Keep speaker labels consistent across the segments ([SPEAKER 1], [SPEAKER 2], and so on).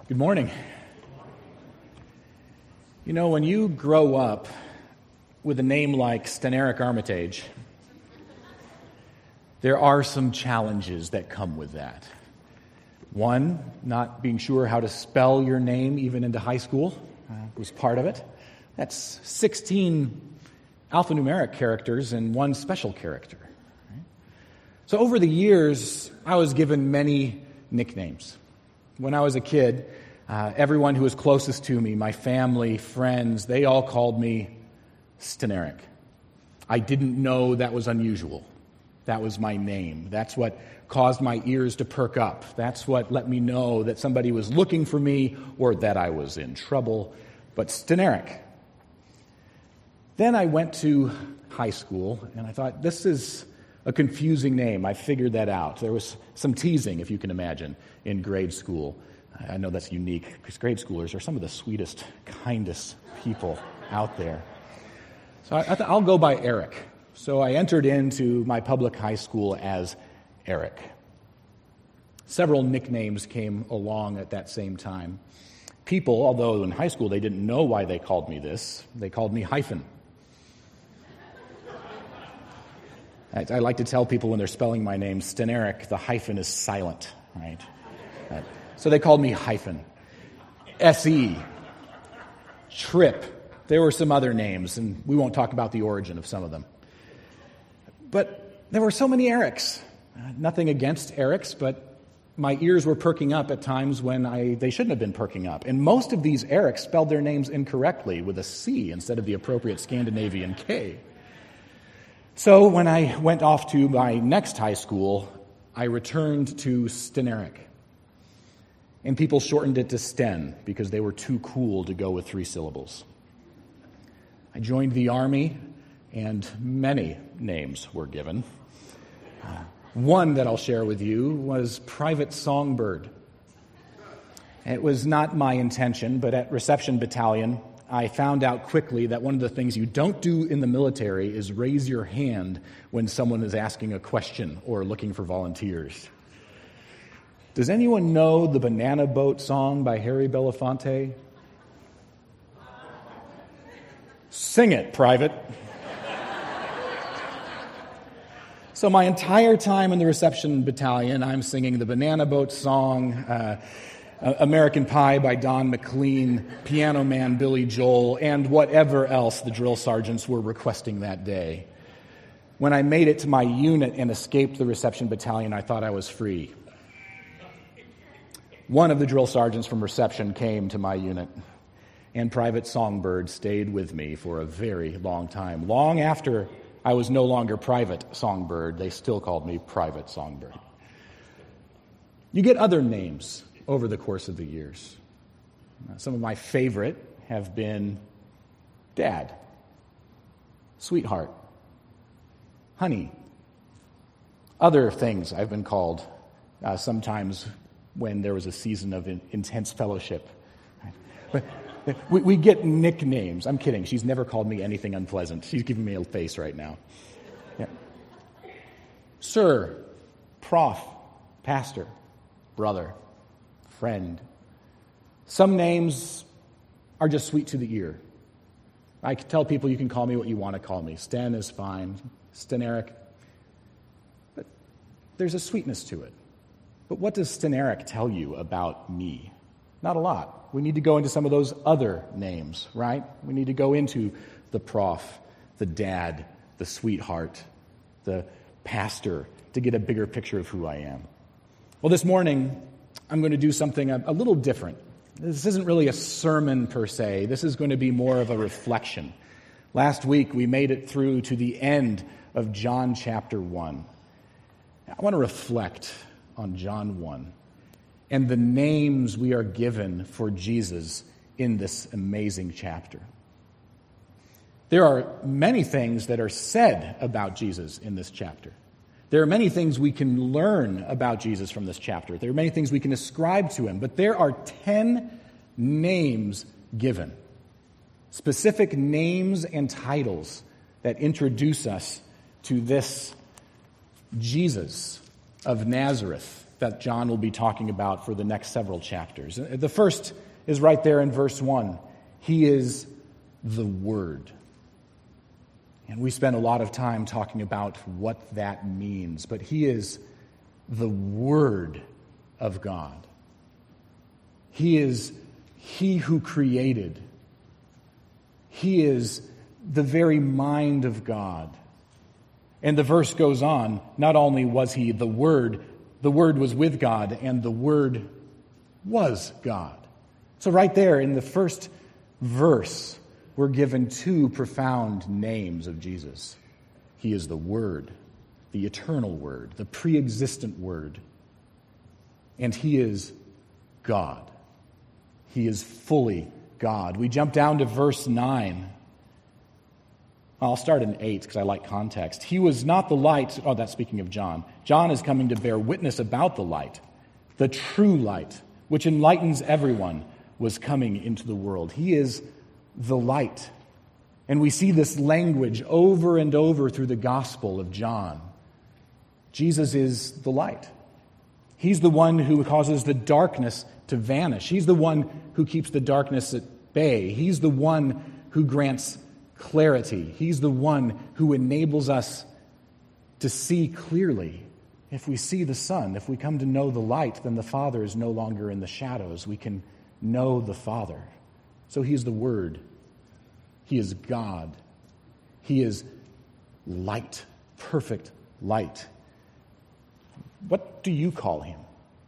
[SPEAKER 1] Good morning. You know, when you grow up with a name like Steneric Armitage, there are some challenges that come with that. One, not being sure how to spell your name even into high school was part of it. That's 16 alphanumeric characters and one special character. Right? So over the years, I was given many nicknames. When I was a kid, everyone who was closest to me, my family, friends, they all called me Steneric. I didn't know that was unusual. That was my name. That's what caused my ears to perk up. That's what let me know that somebody was looking for me or that I was in trouble. But Steneric. Then I went to high school, and I thought, this is a confusing name. I figured that out. There was some teasing, if you can imagine, in grade school. I know that's unique, because grade schoolers are some of the sweetest, kindest people out there. So I thought, I'll go by Eric. So I entered into my public high school as Eric. Several nicknames came along at that same time. People, although in high school they didn't know why they called me this, they called me Hyphen. I like to tell people when they're spelling my name, Steneric, the hyphen is silent, right? So they called me Hyphen. S.E., Trip. There were some other names, and we won't talk about the origin of some of them. But there were so many Erics. Nothing against Erics, but my ears were perking up at times when they shouldn't have been perking up. And most of these Erics spelled their names incorrectly with a C instead of the appropriate Scandinavian K. So when I went off to my next high school, I returned to Steneric. And people shortened it to Sten because they were too cool to go with 3 syllables. I joined the Army, and many names were given. One that I'll share with you was Private Songbird. It was not my intention, but at Reception Battalion, I found out quickly that one of the things you don't do in the military is raise your hand when someone is asking a question or looking for volunteers. Does anyone know the Banana Boat song by Harry Belafonte? Sing it, Private. So my entire time in the Reception Battalion, I'm singing the Banana Boat song, American Pie by Don McLean, Piano Man Billy Joel, and whatever else the drill sergeants were requesting that day. When I made it to my unit and escaped the Reception Battalion, I thought I was free. One of the drill sergeants from Reception came to my unit, and Private Songbird stayed with me for a very long time. Long after I was no longer Private Songbird, they still called me Private Songbird. You get other names over the course of the years. Some of my favorite have been Dad, Sweetheart, Honey. Other things I've been called sometimes when there was a season of intense fellowship. But we get nicknames. I'm kidding. She's never called me anything unpleasant. She's giving me a face right now. Yeah. Sir, Prof, Pastor, Brother, Friend. Some names are just sweet to the ear. I can tell people you can call me what you want to call me. Sten is fine. Steneric. But there's a sweetness to it. But what does Steneric tell you about me? Not a lot. We need to go into some of those other names, right? We need to go into the Prof, the Dad, the Sweetheart, the Pastor, to get a bigger picture of who I am. Well, this morning, I'm going to do something a little different. This isn't really a sermon per se. This is going to be more of a reflection. Last week, we made it through to the end of John chapter 1. I want to reflect on John 1 and the names we are given for Jesus in this amazing chapter. There are many things that are said about Jesus in this chapter. There are many things we can learn about Jesus from this chapter. There are many things we can ascribe to him, but there are 10 names given. Specific names and titles that introduce us to this Jesus of Nazareth that John will be talking about for the next several chapters. The first is right there in verse 1. He is the Word. And we spent a lot of time talking about what that means, but he is the Word of God. He is he who created. He is the very mind of God. And the verse goes on, not only was he the Word was with God, and the Word was God. So right there in the first verse, we're given two profound names of Jesus. He is the Word, the eternal Word, the pre-existent Word. And he is God. He is fully God. We jump down to verse 9. I'll start in 8 because I like context. He was not the light. Oh, that's speaking of John. John is coming to bear witness about the light. The true light, which enlightens everyone, was coming into the world. He is the light. And we see this language over and over through the Gospel of John. Jesus is the light. He's the one who causes the darkness to vanish. He's the one who keeps the darkness at bay. He's the one who grants clarity. He's the one who enables us to see clearly. If we see the Son, if we come to know the light, then the Father is no longer in the shadows. We can know the Father. So he is the Word. He is God. He is light, perfect light. What do you call him?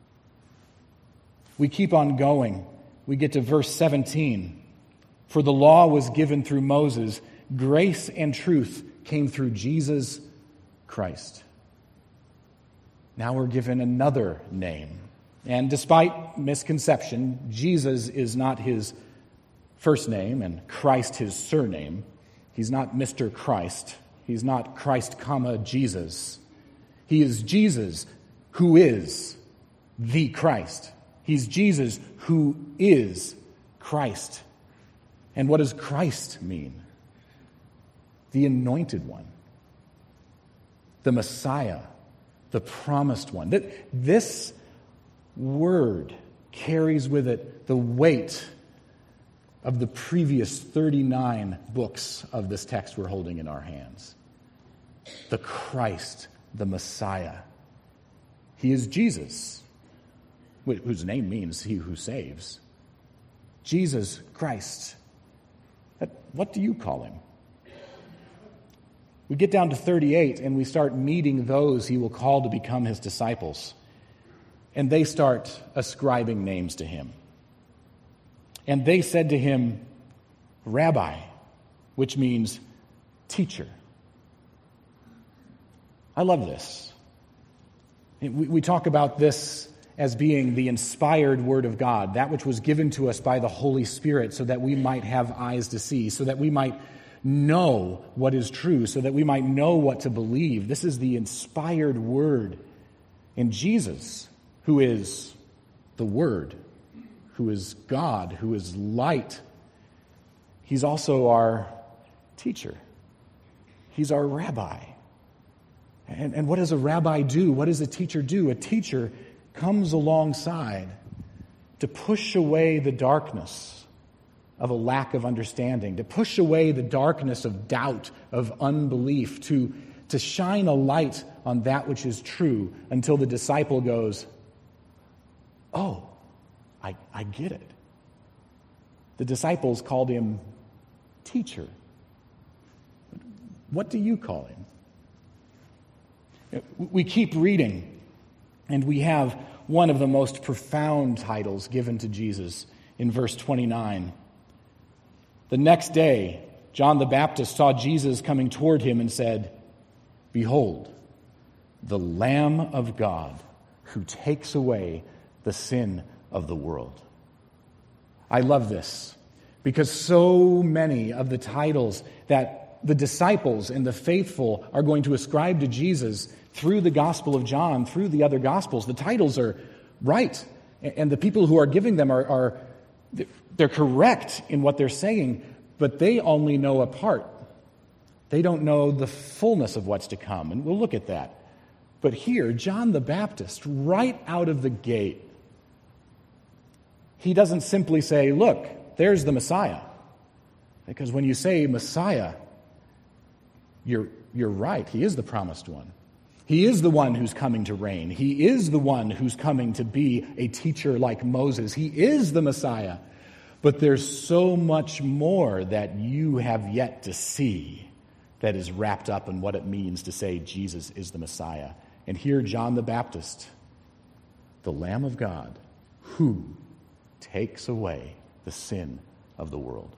[SPEAKER 1] We keep on going. We get to verse 17. For the law was given through Moses, grace and truth came through Jesus Christ. Now we're given another name. And despite misconception, Jesus is not his first name and Christ his surname. He's not Mr. Christ. He's not Christ, Jesus. He is Jesus who is the Christ. He's Jesus who is Christ. And what does Christ mean? The anointed one, the Messiah, the promised one. This word carries with it the weight of the previous 39 books of this text we're holding in our hands. The Christ, the Messiah. He is Jesus, whose name means he who saves. Jesus Christ. What do you call him? We get down to 38 and we start meeting those he will call to become his disciples. And they start ascribing names to him. And they said to him, Rabbi, which means teacher. I love this. We talk about this as being the inspired word of God, that which was given to us by the Holy Spirit so that we might have eyes to see, so that we might know what is true, so that we might know what to believe. This is the inspired word. And Jesus, who is the Word, who is God, who is light, he's also our teacher. He's our rabbi. And what does a rabbi do? What does a teacher do? A teacher comes alongside to push away the darkness of a lack of understanding, to push away the darkness of doubt, of unbelief, to shine a light on that which is true until the disciple goes, oh, I get it. The disciples called him teacher. What do you call him? We keep reading, and we have one of the most profound titles given to Jesus in verse 29. The next day, John the Baptist saw Jesus coming toward him and said, Behold, the Lamb of God who takes away the sin of the world. I love this because so many of the titles that the disciples and the faithful are going to ascribe to Jesus through the Gospel of John, through the other Gospels, the titles are right. And the people who are giving them they're correct in what they're saying, but they only know a part. They don't know the fullness of what's to come. And we'll look at that. But here, John the Baptist, right out of the gate, he doesn't simply say, look, there's the Messiah. Because when you say Messiah, you're right. He is the promised one. He is the one who's coming to reign. He is the one who's coming to be a teacher like Moses. He is the Messiah. But there's so much more that you have yet to see that is wrapped up in what it means to say Jesus is the Messiah. And here, John the Baptist, the Lamb of God, who takes away the sin of the world.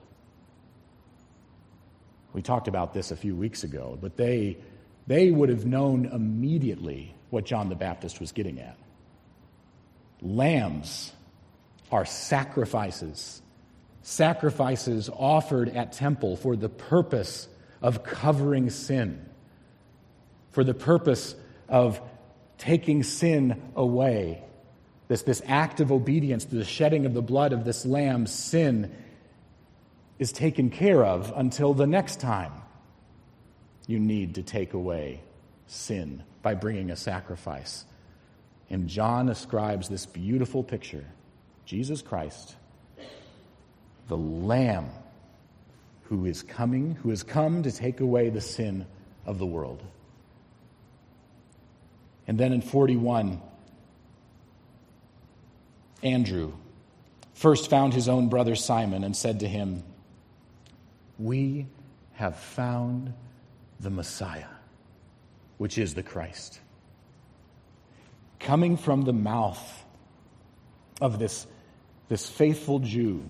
[SPEAKER 1] We talked about this a few weeks ago, but they would have known immediately what John the Baptist was getting at. Lambs are sacrifices offered at temple for the purpose of covering sin, for the purpose of taking sin away. This act of obedience to the shedding of the blood of this lamb, sin is taken care of until the next time you need to take away sin by bringing a sacrifice. And John ascribes this beautiful picture, Jesus Christ, the Lamb who has come to take away the sin of the world. And then in 41, Andrew first found his own brother Simon and said to him, "We have found the Messiah," which is the Christ. Coming from the mouth of this faithful Jew,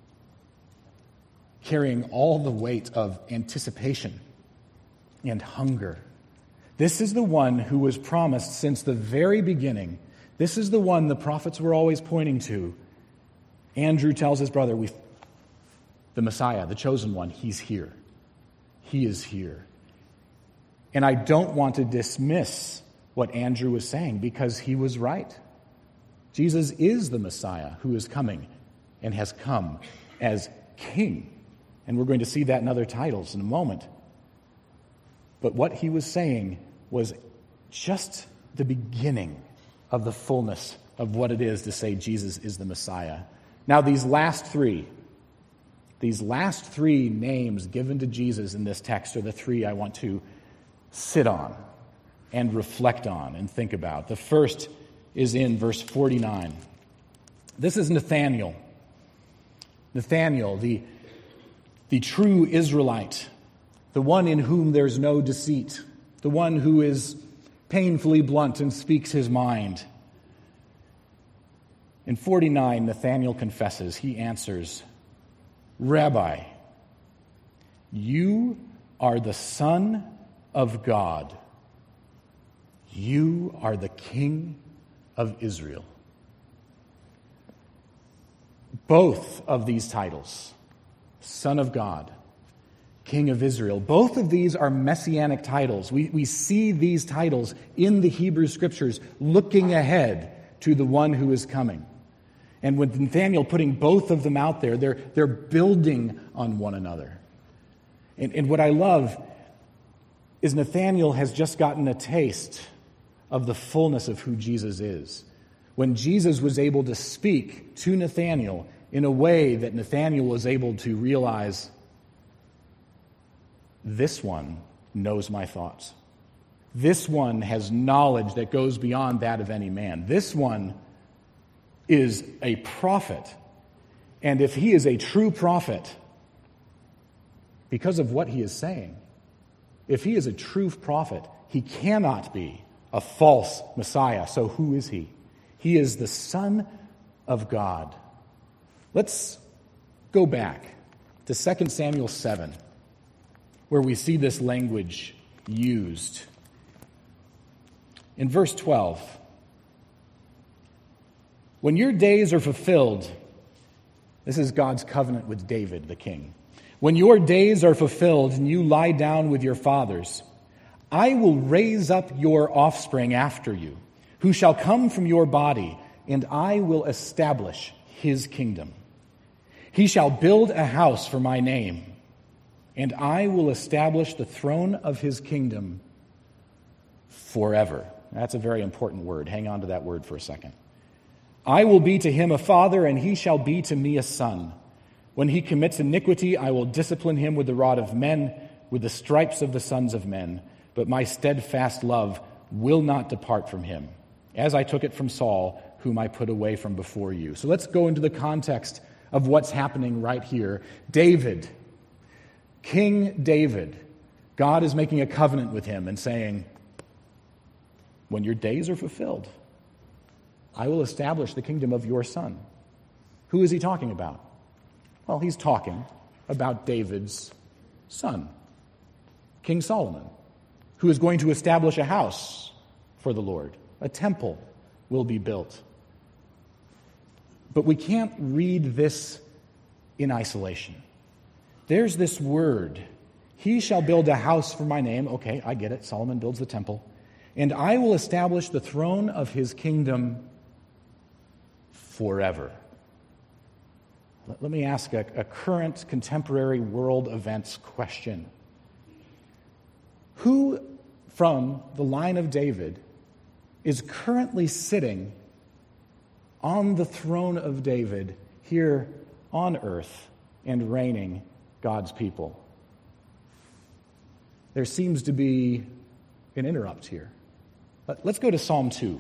[SPEAKER 1] carrying all the weight of anticipation and hunger. This is the one who was promised since the very beginning. This is the one the prophets were always pointing to. Andrew tells his brother, the Messiah, the chosen one, he's here. He is here. And I don't want to dismiss what Andrew was saying because he was right. Jesus is the Messiah who is coming and has come as King. And we're going to see that in other titles in a moment. But what he was saying was just the beginning of the fullness of what it is to say Jesus is the Messiah. Now, these last three names given to Jesus in this text are the three I want to sit on and reflect on and think about. The first is in verse 49. This is Nathanael. Nathanael, the true Israelite, the one in whom there's no deceit, the one who is painfully blunt and speaks his mind. In 49, Nathanael confesses, he answers, "Rabbi, you are the Son of God. You are the King of Israel." Both of these titles, Son of God, King of Israel, both of these are messianic titles. We see these titles in the Hebrew Scriptures looking ahead to the one who is coming. And with Nathanael putting both of them out there, they're building on one another. And what I love is Nathanael has just gotten a taste of the fullness of who Jesus is. When Jesus was able to speak to Nathanael in a way that Nathanael was able to realize, this one knows my thoughts. This one has knowledge that goes beyond that of any man. This one is a prophet. And if he is a true prophet, because of what he is saying, if he is a true prophet, he cannot be a false Messiah. So who is he? He is the Son of God. Let's go back to 2 Samuel 7, where we see this language used. In verse 12, "When your days are fulfilled," this is God's covenant with David, the king. "When your days are fulfilled and you lie down with your fathers, I will raise up your offspring after you, who shall come from your body, and I will establish his kingdom. He shall build a house for my name, and I will establish the throne of his kingdom forever." That's a very important word. Hang on to that word for a second. I will be to him a father, and he shall be to me a son. When he commits iniquity, I will discipline him with the rod of men, with the stripes of the sons of men. But my steadfast love will not depart from him, as I took it from Saul, whom I put away from before you. So let's go into the context of what's happening right here. David, King David, God is making a covenant with him and saying, when your days are fulfilled, I will establish the kingdom of your son. Who is he talking about? Well, he's talking about David's son, King Solomon, who is going to establish a house for the Lord. A temple will be built. But we can't read this in isolation. There's this word, he shall build a house for my name. Okay, I get it. Solomon builds the temple. And I will establish the throne of his kingdom forever. Let me ask a current contemporary world events question. Who from the line of David is currently sitting on the throne of David here on earth and reigning God's people? There seems to be an interrupt here. Let's go to Psalm 2.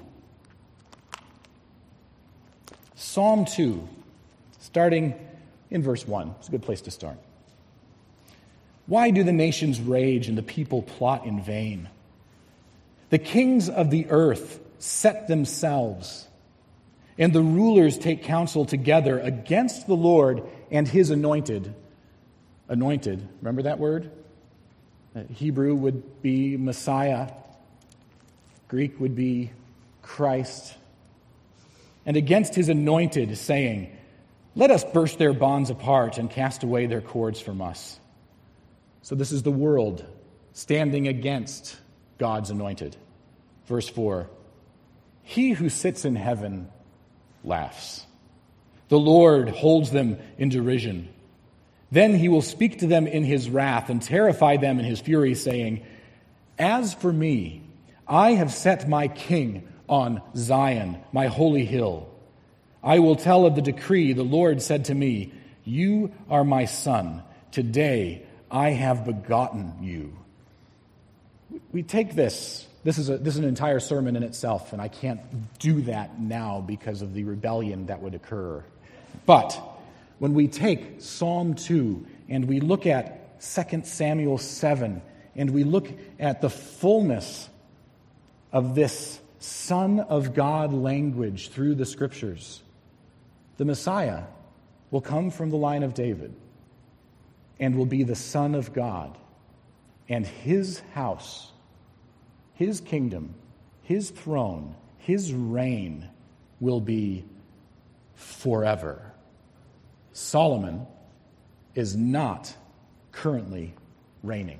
[SPEAKER 1] Psalm 2, starting in verse 1. It's a good place to start. Why do the nations rage and the people plot in vain? The kings of the earth set themselves, and the rulers take counsel together against the Lord and his anointed. Anointed, remember that word? Hebrew would be Messiah. Greek would be Christ. And against his anointed, saying, let us burst their bonds apart and cast away their cords from us. So this is the world standing against God's anointed. Verse 4, he who sits in heaven laughs. The Lord holds them in derision. Then he will speak to them in his wrath and terrify them in his fury, saying, as for me, I have set my king on Zion, my holy hill. I will tell of the decree. The Lord said to me, you are my son. Today I have begotten you. We take this. This is an entire sermon in itself, and I can't do that now because of the rebellion that would occur. But when we take Psalm 2 and we look at 2 Samuel 7 and we look at the fullness of this Son of God language through the Scriptures, the Messiah will come from the line of David and will be the Son of God, and his house, his kingdom, his throne, his reign will be forever. Solomon is not currently reigning.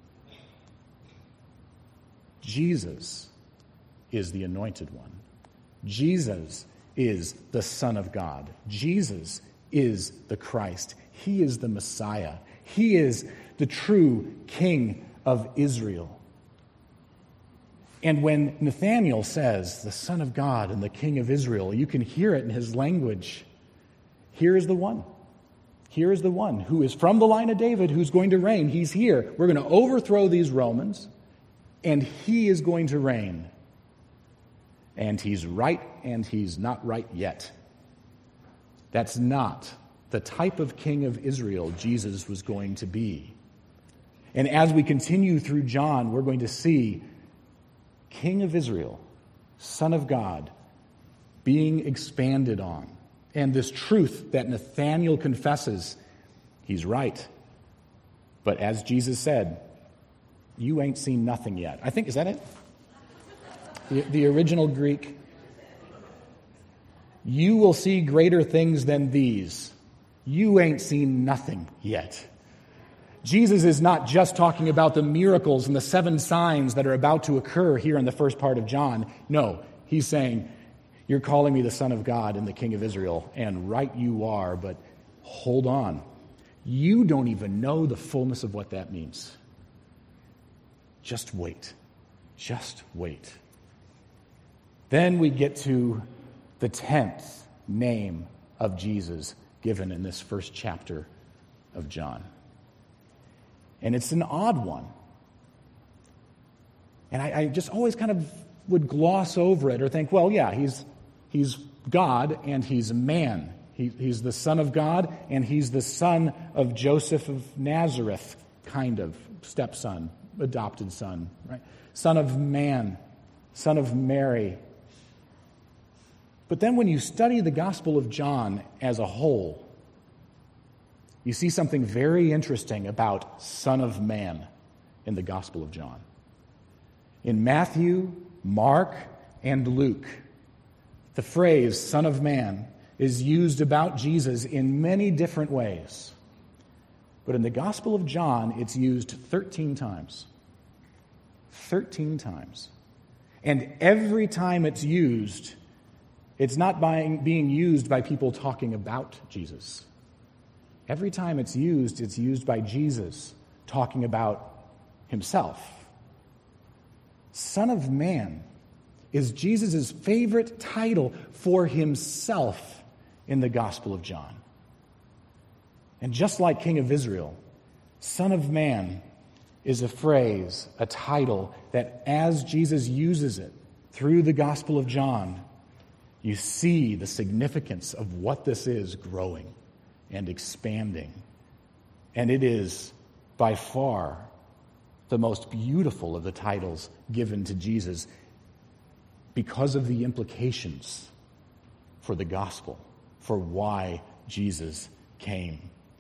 [SPEAKER 1] Jesus is the anointed one. Jesus is the Son of God. Jesus is the Christ. He is the Messiah. He is the true King of Israel. And when Nathanael says, the Son of God and the King of Israel, you can hear it in his language. Here is the one. Here is the one who is from the line of David, who's going to reign. He's here. We're going to overthrow these Romans, and he is going to reign. And he's right, and he's not right yet. That's not the type of king of Israel Jesus was going to be. And as we continue through John, we're going to see King of Israel, Son of God, being expanded on. And this truth that Nathanael confesses, he's right. But as Jesus said, you ain't seen nothing yet. I think, is that it? The original Greek. You will see greater things than these. You ain't seen nothing yet. Jesus is not just talking about the miracles and the 7 signs that are about to occur here in the first part of John. No, he's saying, you're calling me the Son of God and the King of Israel, and right you are, but hold on. You don't even know the fullness of what that means. Just wait. Just wait. Then we get to the 10th name of Jesus given in this first chapter of John. And it's an odd one. And I just always kind of would gloss over it or think, well, yeah, he's God and he's man. He's the Son of God and he's the son of Joseph of Nazareth, kind of stepson, adopted son, right? Son of man, son of Mary. But then when you study the Gospel of John as a whole, you see something very interesting about Son of Man in the Gospel of John. In Matthew, Mark, and Luke, the phrase Son of Man is used about Jesus in many different ways. But in the Gospel of John, it's used 13 times. 13 times. And every time it's used, it's not being used by people talking about Jesus. Every time it's used by Jesus talking about himself. Son of Man is Jesus' favorite title for himself in the Gospel of John. And just like King of Israel, Son of Man is a phrase, a title, that as Jesus uses it through the Gospel of John, you see the significance of what this is growing and expanding. And it is by far the most beautiful of the titles given to Jesus because of the implications for the gospel, for why Jesus came.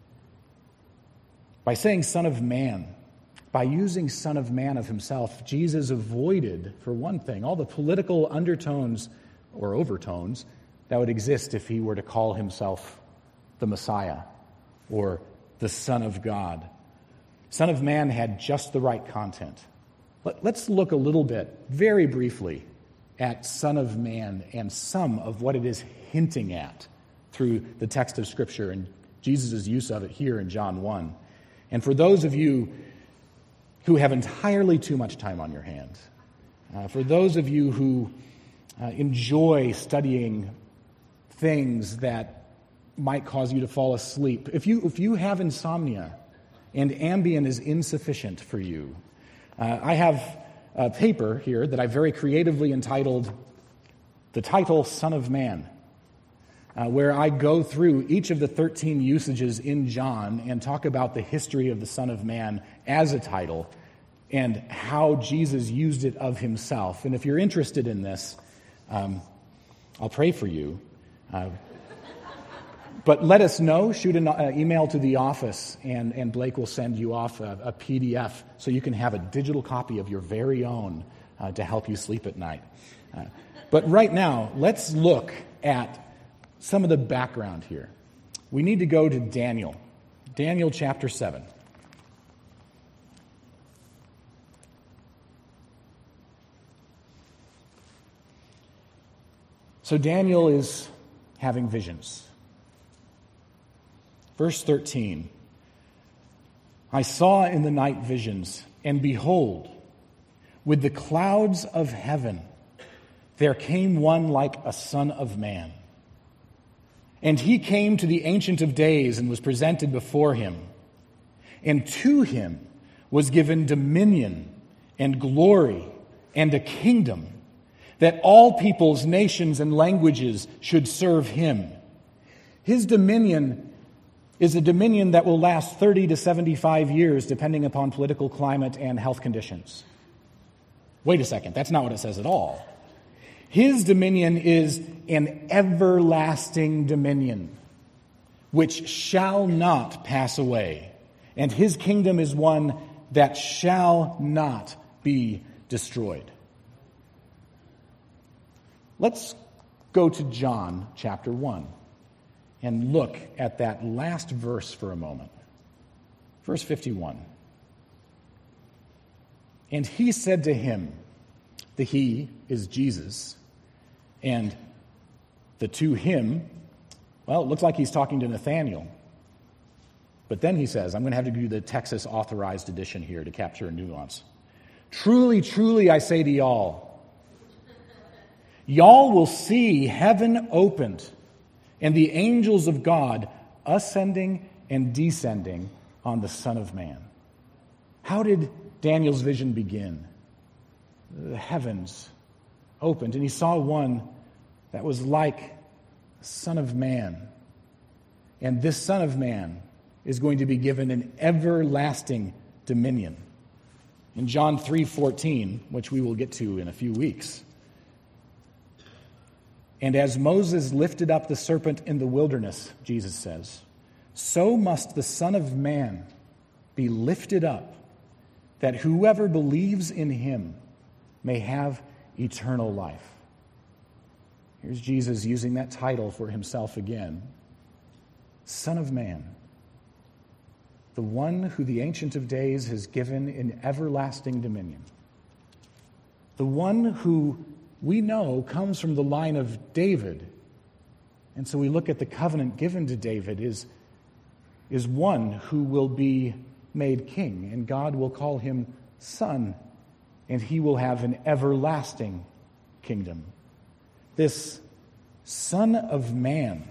[SPEAKER 1] By saying Son of Man, by using Son of Man of himself, Jesus avoided, for one thing, all the political undertones or overtones that would exist if he were to call himself the Messiah or the Son of God. Son of Man had just the right content. Let's look a little bit, very briefly, at Son of Man and some of what it is hinting at through the text of Scripture and Jesus' use of it here in John 1. And for those of you who have entirely too much time on your hands, for those of you who enjoy studying things that might cause you to fall asleep, if you have insomnia and Ambien is insufficient for you, I have a paper here that I very creatively entitled the title Son of Man, where I go through each of the 13 usages in John and talk about the history of the Son of Man as a title and how Jesus used it of himself. And if you're interested in this, I'll pray for you. But let us know. Shoot an email to the office, and Blake will send you off a PDF so you can have a digital copy of your very own to help you sleep at night. But right now, let's look at some of the background here. We need to go to Daniel chapter 7. So Daniel is having visions. Verse 13, I saw in the night visions, and behold, with the clouds of heaven, there came one like a son of man. And he came to the Ancient of Days and was presented before him. And to him was given dominion and glory and a kingdom, that all peoples, nations, and languages should serve him. His dominion is a dominion that will last 30 to 75 years, depending upon political climate and health conditions. Wait a second, that's not what it says at all. His dominion is an everlasting dominion, which shall not pass away, and his kingdom is one that shall not be destroyed. Let's go to John chapter 1 and look at that last verse for a moment. Verse 51. And he said to him, the he is Jesus, and the to him, well, it looks like he's talking to Nathanael. But then he says, I'm going to have to do the Texas Authorized Edition here to capture a nuance. Truly, truly, I say to y'all, y'all will see heaven opened and the angels of God ascending and descending on the Son of Man. How did Daniel's vision begin? The heavens opened, and he saw one that was like the Son of Man. And this Son of Man is going to be given an everlasting dominion. In John 3:14, which we will get to in a few weeks, and as Moses lifted up the serpent in the wilderness, Jesus says, so must the Son of Man be lifted up, that whoever believes in him may have eternal life. Here's Jesus using that title for himself again. Son of Man, the one who the Ancient of Days has given in everlasting dominion. The one who we know comes from the line of David. And so we look at the covenant given to David is one who will be made king, and God will call him son, and he will have an everlasting kingdom. This Son of Man,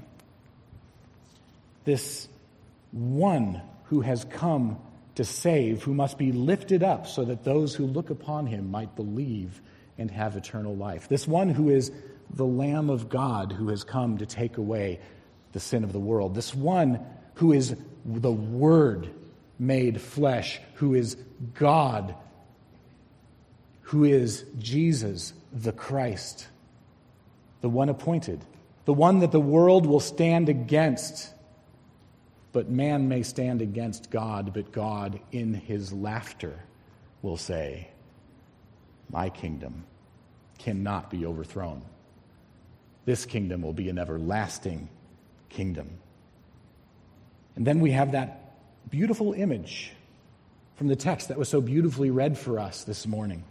[SPEAKER 1] this one who has come to save, who must be lifted up so that those who look upon him might believe and have eternal life. This one who is the Lamb of God who has come to take away the sin of the world. This one who is the Word made flesh, who is God, who is Jesus the Christ, the one appointed, the one that the world will stand against. But man may stand against God, but God in his laughter will say, my kingdom cannot be overthrown. This kingdom will be an everlasting kingdom. And then we have that beautiful image from the text that was so beautifully read for us this morning.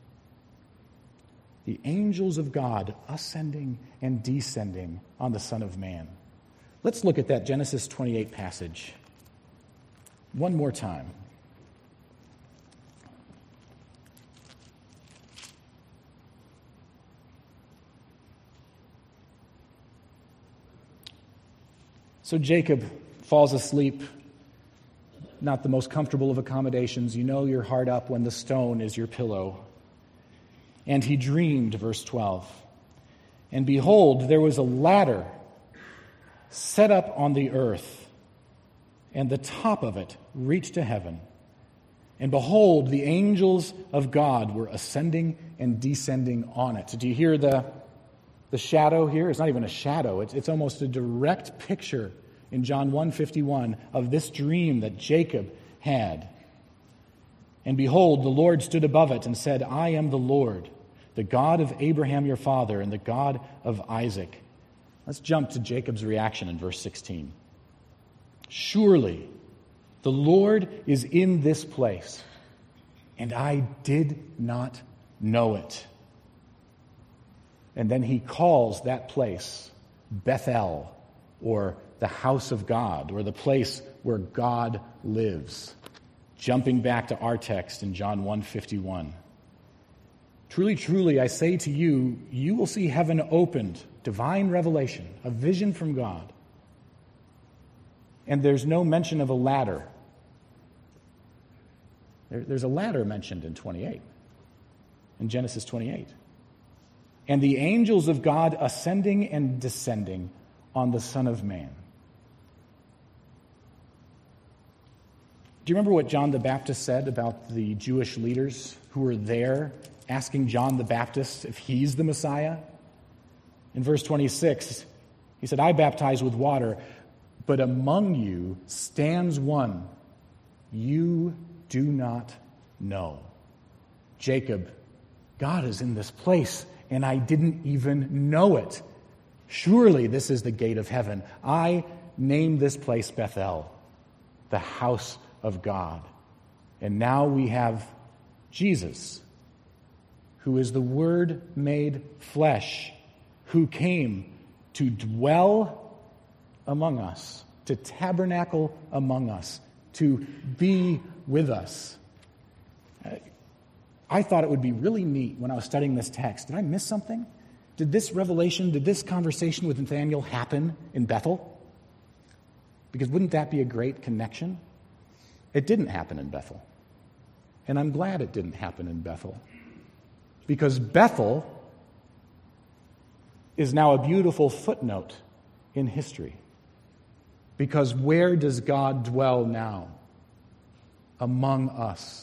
[SPEAKER 1] The angels of God ascending and descending on the Son of Man. Let's look at that Genesis 28 passage one more time. So Jacob falls asleep, not the most comfortable of accommodations. You know you're hard up when the stone is your pillow. And he dreamed, verse 12. And behold, there was a ladder set up on the earth, and the top of it reached to heaven. And behold, the angels of God were ascending and descending on it. Do you hear the shadow here? It's not even a shadow. It's almost a direct picture in John 1:51 of this dream that Jacob had. And behold, the Lord stood above it and said, I am the Lord, the God of Abraham your father, and the God of Isaac. Let's jump to Jacob's reaction in verse 16. Surely the Lord is in this place, and I did not know it. And then he calls that place Bethel, or the house of God, or the place where God lives. Jumping back to our text in John 1:51. Truly, truly, I say to you, you will see heaven opened, divine revelation, a vision from God. And there's no mention of a ladder. There's a ladder mentioned in 28, in Genesis 28. And the angels of God ascending and descending on the Son of Man. Do you remember what John the Baptist said about the Jewish leaders who were there asking John the Baptist if he's the Messiah? In verse 26, he said, I baptize with water, but among you stands one you do not know. Jacob, God is in this place, and I didn't even know it. Surely this is the gate of heaven. I named this place Bethel, the house of God. And now we have Jesus, who is the Word made flesh, who came to dwell among us, to tabernacle among us, to be with us. I thought it would be really neat when I was studying this text. Did I miss something? did this conversation with Nathanael happen in Bethel? Because wouldn't that be a great connection? It didn't happen in Bethel. And I'm glad it didn't happen in Bethel. Because Bethel is now a beautiful footnote in history. Because where does God dwell now? Among us.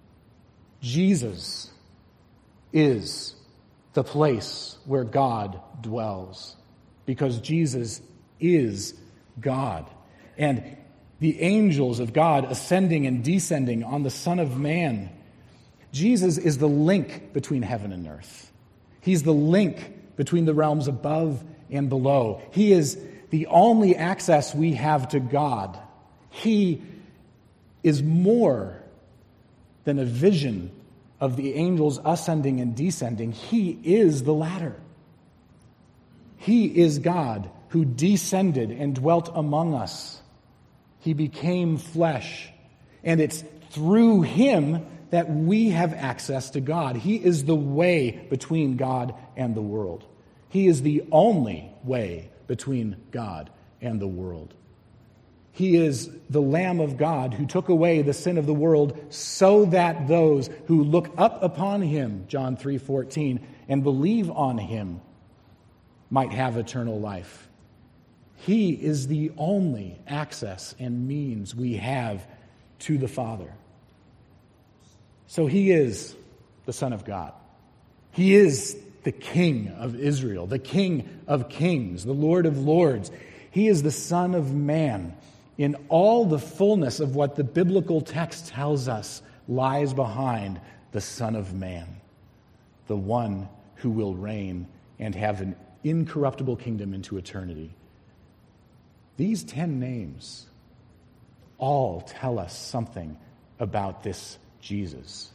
[SPEAKER 1] Jesus is the place where God dwells, because Jesus is God. And the angels of God ascending and descending on the Son of Man. Jesus is the link between heaven and earth. He's the link between the realms above and below. He is the only access we have to God. He is more than a vision of the angels ascending and descending. He is the latter. He is God who descended and dwelt among us. He became flesh, and it's through him that we have access to God. He is the way between God and the world. He is the only way between God and the world. He is the Lamb of God who took away the sin of the world so that those who look up upon him, John 3:14, and believe on him might have eternal life. He is the only access and means we have to the Father. So he is the Son of God. He is the King of Israel, the King of Kings, the Lord of Lords. He is the Son of Man. In all the fullness of what the biblical text tells us lies behind the Son of Man, the one who will reign and have an incorruptible kingdom into eternity. These 10 names all tell us something about this Jesus.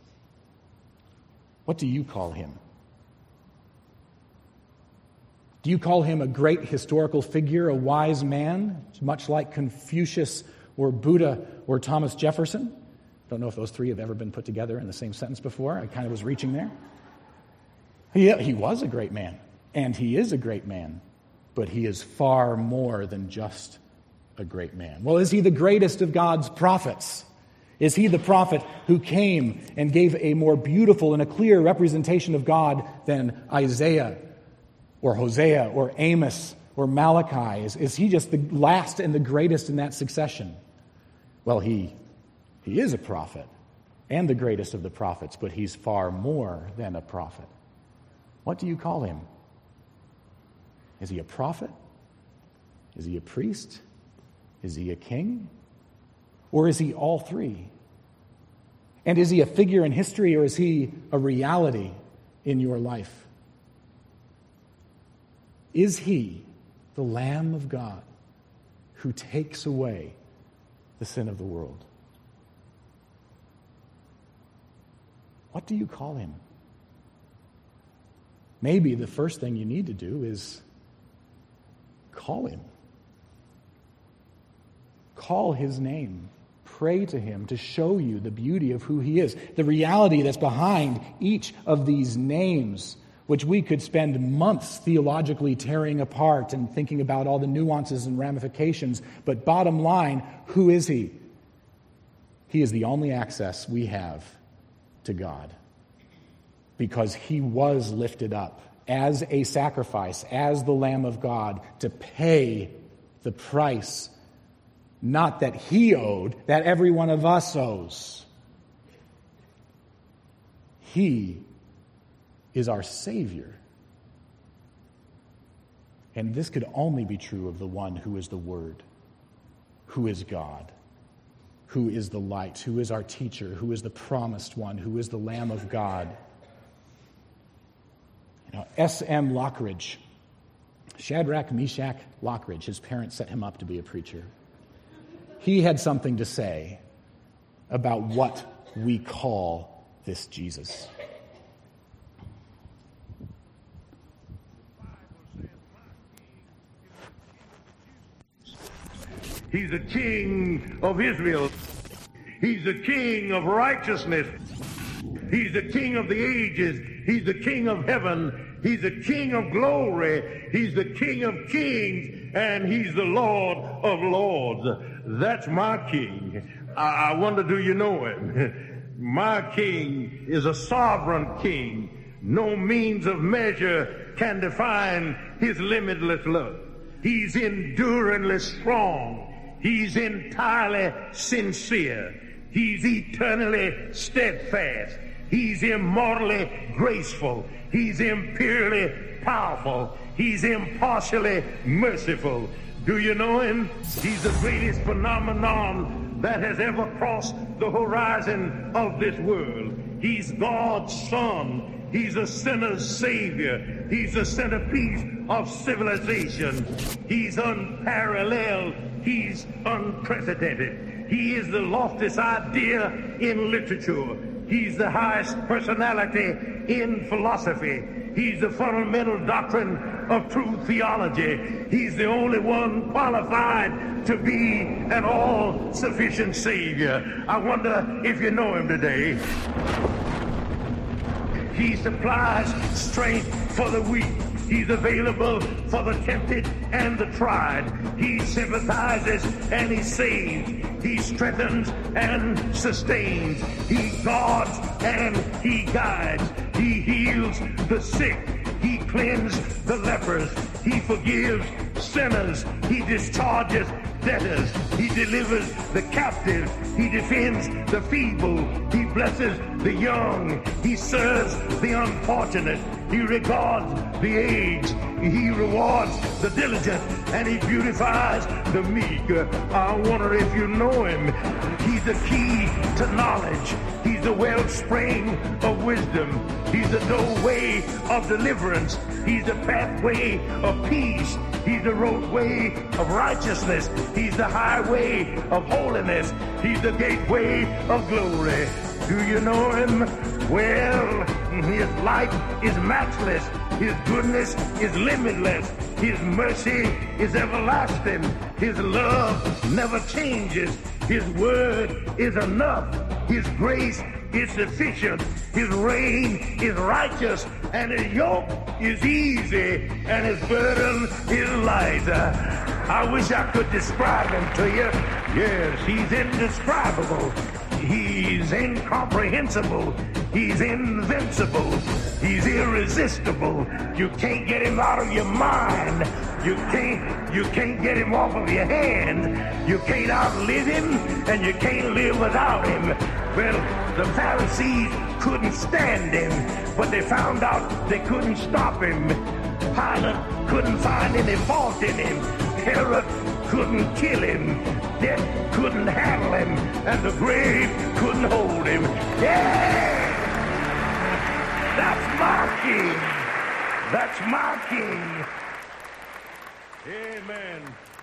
[SPEAKER 1] What do you call him? Do you call him a great historical figure, a wise man, much like Confucius or Buddha or Thomas Jefferson? Don't know if those three have ever been put together in the same sentence before. I kind of was reaching there. He was a great man, and he is a great man, but he is far more than just a great man. Well, is he the greatest of God's prophets? Is he the prophet who came and gave a more beautiful and a clear representation of God than Isaiah or Hosea or Amos or Malachi? Is he just the last and the greatest in that succession? Well, he is a prophet and the greatest of the prophets, but he's far more than a prophet. What do you call him? Is he a prophet? Is he a priest? Is he a king? Or is he all three? And is he a figure in history, or is he a reality in your life? Is he the Lamb of God who takes away the sin of the world? What do you call him? Maybe the first thing you need to do is call him. Call his name. Pray to him to show you the beauty of who he is, the reality that's behind each of these names, which we could spend months theologically tearing apart and thinking about all the nuances and ramifications. But bottom line, who is he? He is the only access we have to God, because he was lifted up as a sacrifice, as the Lamb of God, to pay the price, not that he owed, that every one of us owes. He is our Savior. And this could only be true of the one who is the Word, who is God, who is the light, who is our teacher, who is the promised one, who is the Lamb of God. S.M. Lockridge, Shadrach, Meshach, Lockridge, his parents set him up to be a preacher. He had something to say about what we call this Jesus.
[SPEAKER 2] He's the King of Israel. He's the King of righteousness. He's the King of the ages. He's the King of heaven. He's the King of glory. He's the King of kings, and he's the Lord of lords. That's my King. I wonder, do you know him? My King is a sovereign King. No means of measure can define his limitless love. He's enduringly strong. He's entirely sincere. He's eternally steadfast. He's immortally graceful. He's imperially powerful. He's impartially merciful. Do you know him? He's the greatest phenomenon that has ever crossed the horizon of this world. He's God's Son. He's a sinner's Savior. He's the centerpiece of civilization. He's unparalleled. He's unprecedented. He is the loftiest idea in literature. He's the highest personality in philosophy. He's the fundamental doctrine of true theology. He's the only one qualified to be an all-sufficient Savior. I wonder if you know him today. He supplies strength for the weak. He's available for the tempted and the tried. He sympathizes and he saves. He strengthens and sustains. He guards and he guides. He heals the sick. He cleanses the lepers. He forgives sinners. He discharges debtors. He delivers the captive. He defends the feeble. He blesses the young. He serves the unfortunate. He regards the aged. He rewards the diligent. And he beautifies the meek. I wonder if you know him. He's the key to knowledge. He's the wellspring of wisdom. He's the doorway of deliverance. He's the pathway of peace. He's the roadway of righteousness. He's the highway of holiness. He's the gateway of glory. Do you know him? Well, his life is matchless. His goodness is limitless. His mercy is everlasting. His love never changes. His word is enough. His grace is sufficient. His reign is righteous. And his yoke is easy. And his burden is light. I wish I could describe him to you. Yes, he's indescribable. He's incomprehensible. He's invincible. He's irresistible. You can't get him out of your mind. You can't get him off of your hand. You can't outlive him, and you can't live without him. Well, the Pharisees couldn't stand him, but they found out they couldn't stop him. Pilate couldn't find any fault in him. Herod couldn't kill him. Death couldn't handle him. And the grave couldn't hold him. Yeah! That's my King. That's my King. Amen.